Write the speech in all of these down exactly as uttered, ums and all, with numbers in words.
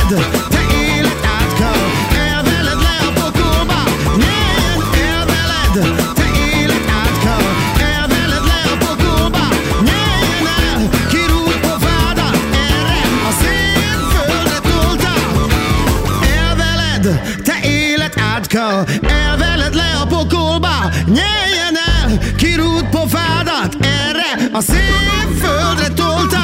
veled, te élet átka, elveled le a pokolba, nyeljen el veled, te élet átka, elveled le a pokolba, nyeljen el, kirúg pofádat, erre a szép földre tolta, elveled, te élet átka, elveled le a pokolba, nyeljen el, kirúg pofádat, erre a szép földre tolta.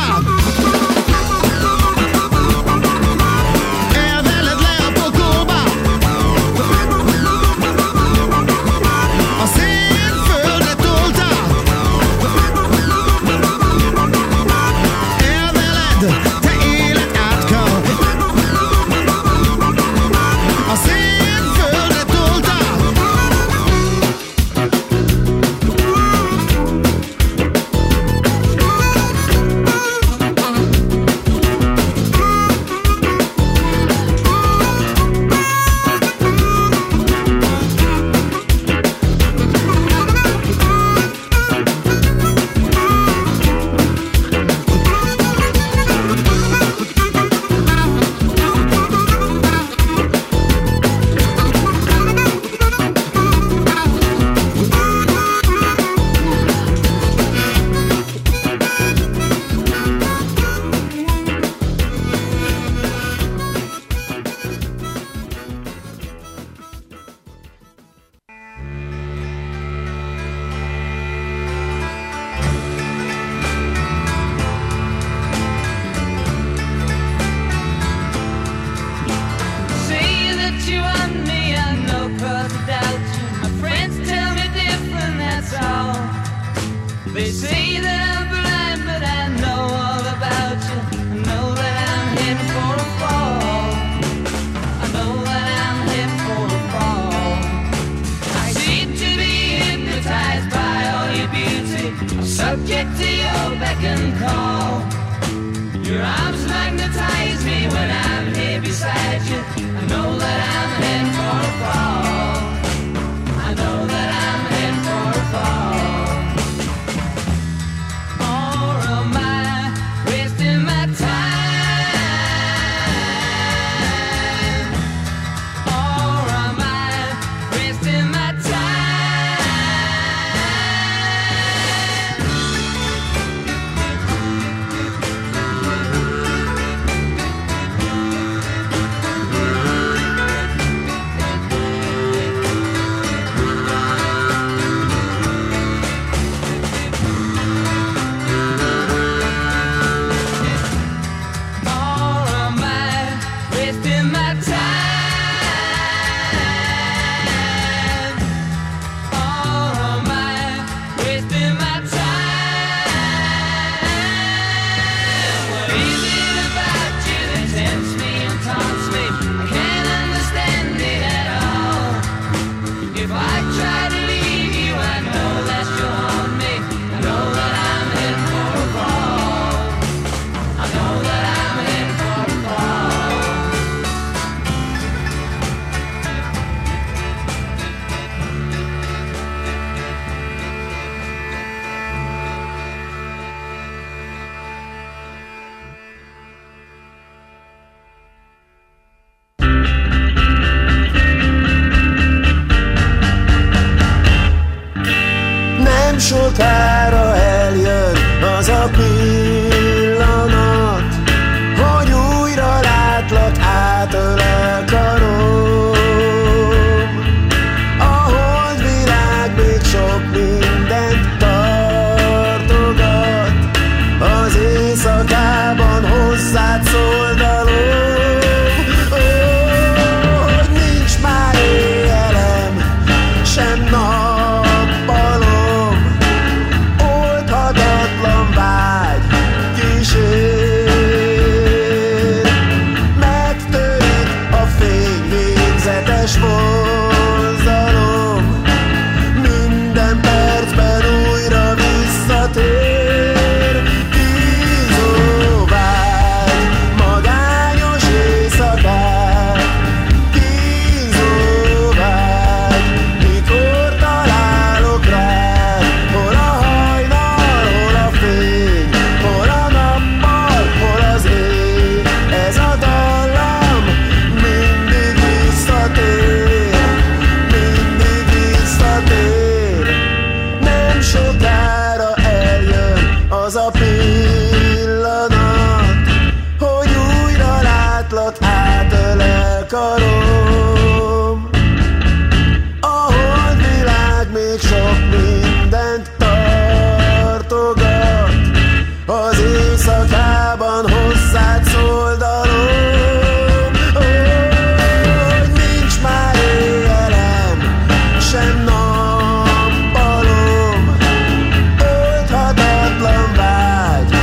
gátlott átölel karom. A holdvilág még sok mindent tartogat, az éjszakában hozzád szól dalom. Hogy nincs már éjjelem, sem nappalom, oldhatatlan vágy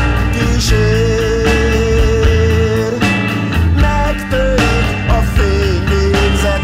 kísér. Megtörik a fény végzet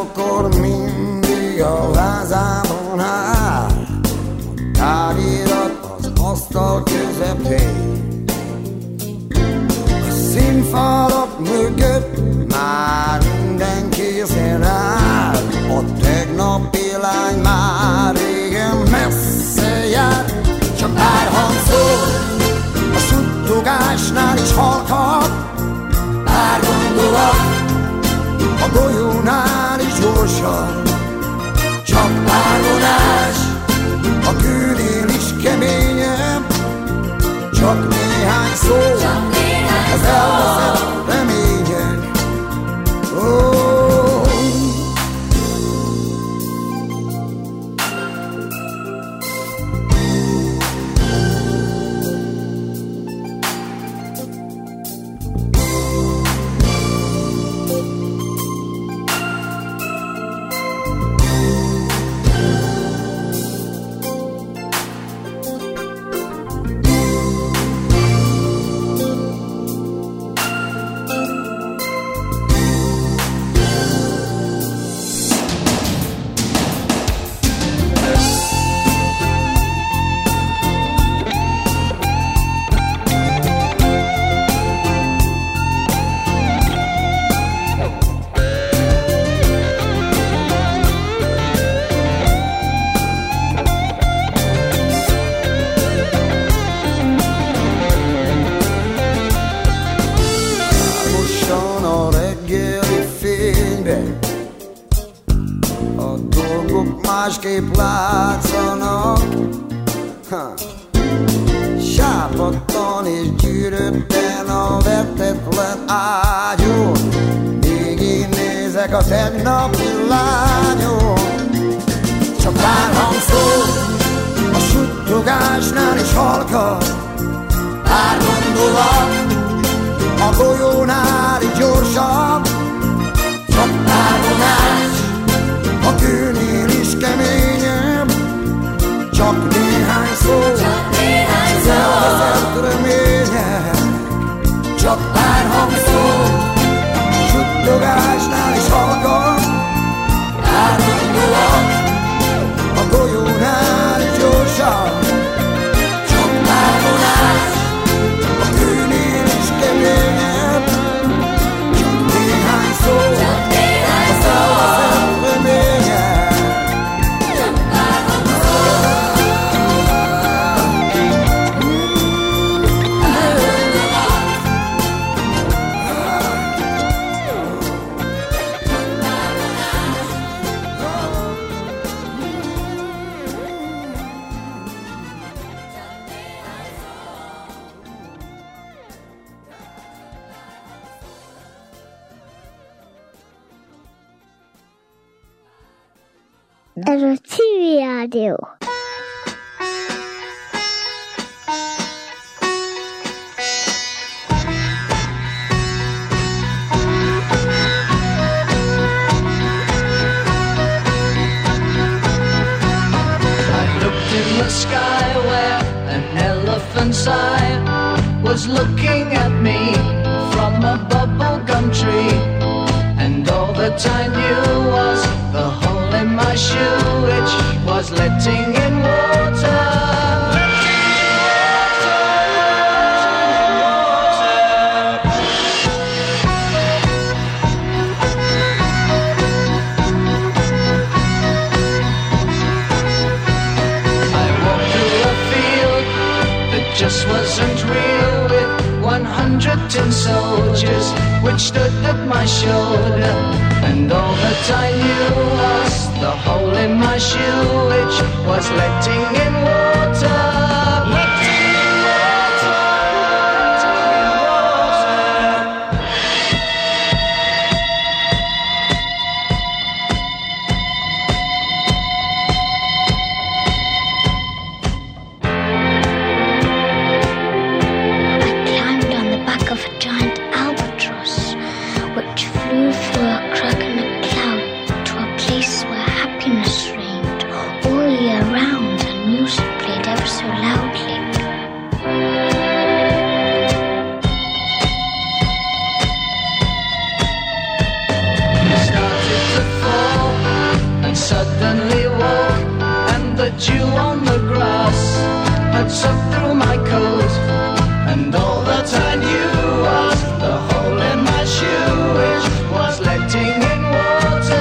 akkor mindig a vázában áll, távirat az asztal közepén. A színfalak mögött már minden készen áll, a tegnapi lány már régen messze jár. Csak pár hang szól, a suttogásnál is halkabb, pár gondolat a golyónál is gyorsabb. Csak pár vonás, a kőnél is keményebb, csak néhány szó, az elveszett remények. Oh. Másképp látszanak, ha. Sápadtan és gyűrötten a vetetlen ágyon, még én nézek a tegnapi lányon. Csak pár hang szól, a suttogásnál is halka, pár gondolat a golyónál is gyorsabb. Csak pár vonás, a kőnél is keményebb, csak néhány szó, az elveszett remények. Csak pár hang szól, suttogásnál is halkabb, pár gondolat a golyónál is gyorsabb. Csak pár vonás, a kőnél is keményebb, csak néhány szó, az elveszett remények. Ez a Civil Rádió. Sky where an elephant's eye was looking at me from a bubblegum tree, and all that I knew was the hole in my shoe which was letting in water. Just wasn't real, with one hundred tin soldiers which stood at my shoulder, and all that I knew was the hole in my shoe which was letting in water. Letting in water, letting in water. Started to fall blood sucked through my coat. And all that I knew was the hole in my shoe, which was letting in water.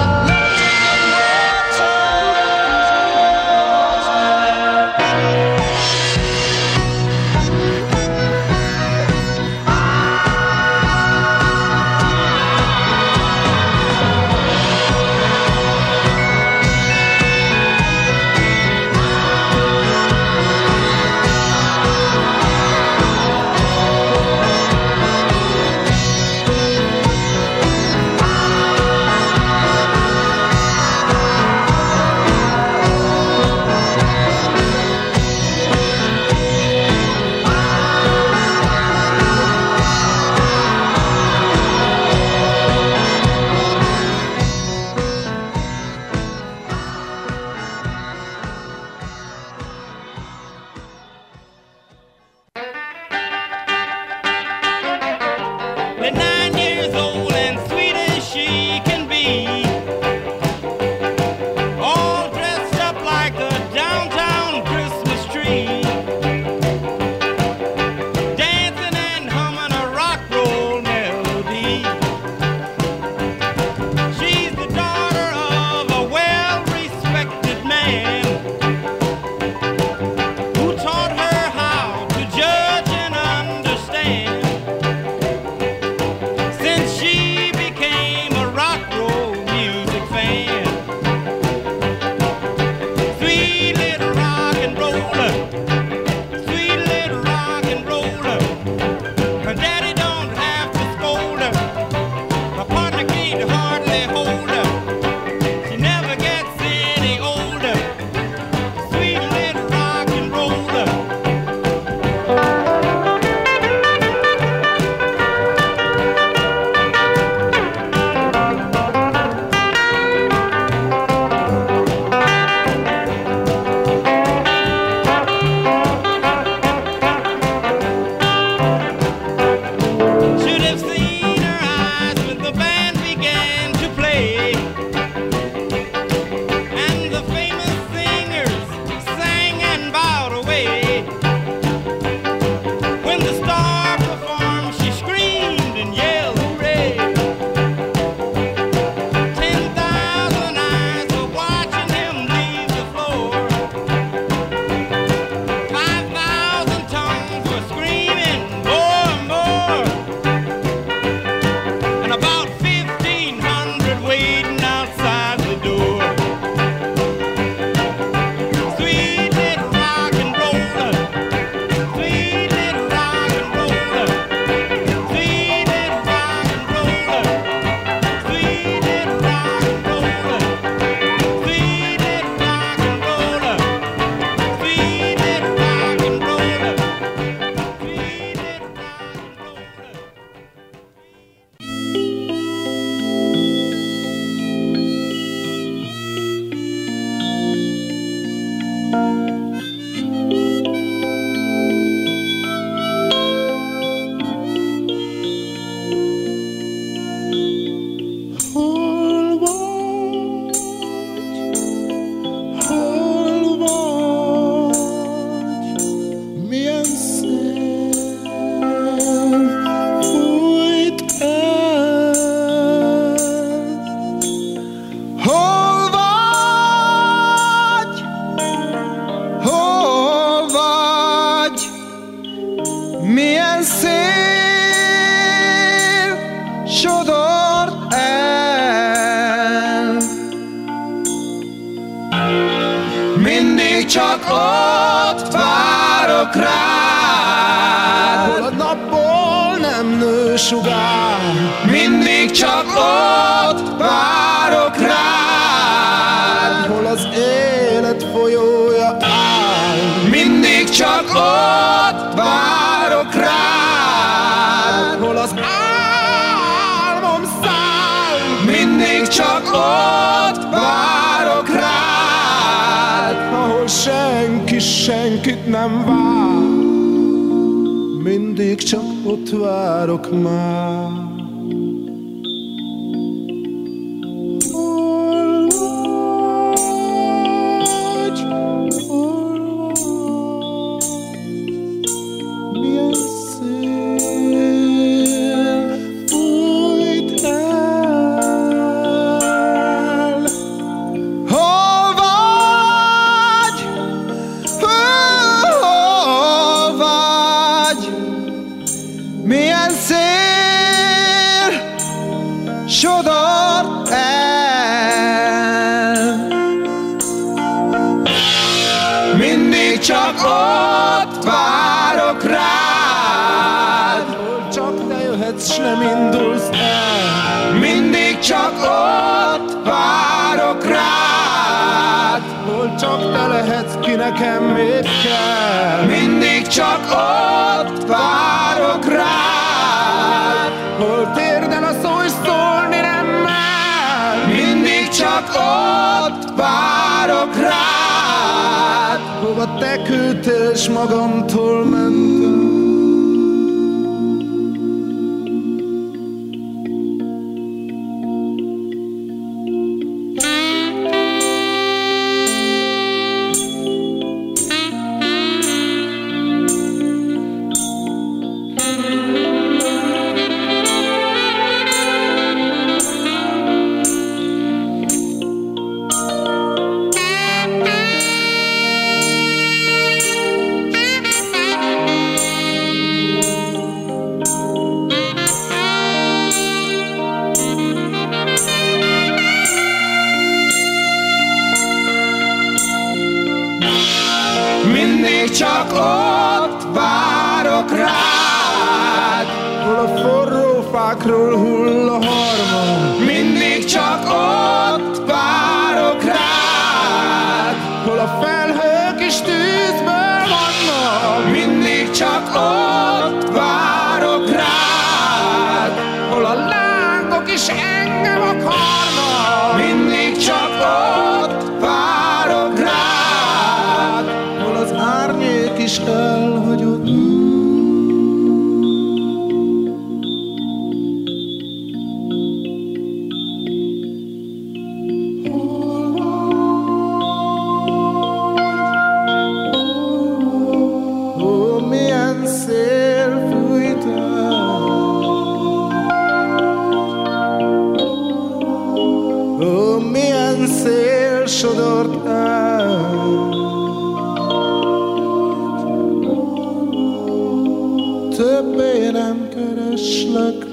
Csak ott várok rád, hol a napból nem nő sugár. Mindig csak ott várok rád, hol az élet folyója áll. Mindig csak ott várok rád, hol az álmom száll. Mindig csak ott várok rád, ahol senki senkit nem vár. Mindig csak ott várok már. Hol vagy, hol vagy? sodort el. Mindig csak ott várok rád, hol csak te jöhetsz, s nem indulsz el. Mindig csak ott várok rád, hol csak te lehetsz, ki nekem még kell. Mindig csak ott várok rád, hol térdel a szó és szólni nem mer. Mindig csak ott várok rád, hova te küldtél s magamtól mentem. Mindig csak ott várok rád, hol a forró fákról hull a harma. Mindig csak ott várok rád, hol a felhők is tűzből vannak. Mindig csak ott várok rád, hol a lángok is engem akarnak. Mindig csak ott várok rád, hol az árnyék is elhagyott. Ó, milyen szél fújt el, ó, milyen szél sodort el. Többé nem kereslek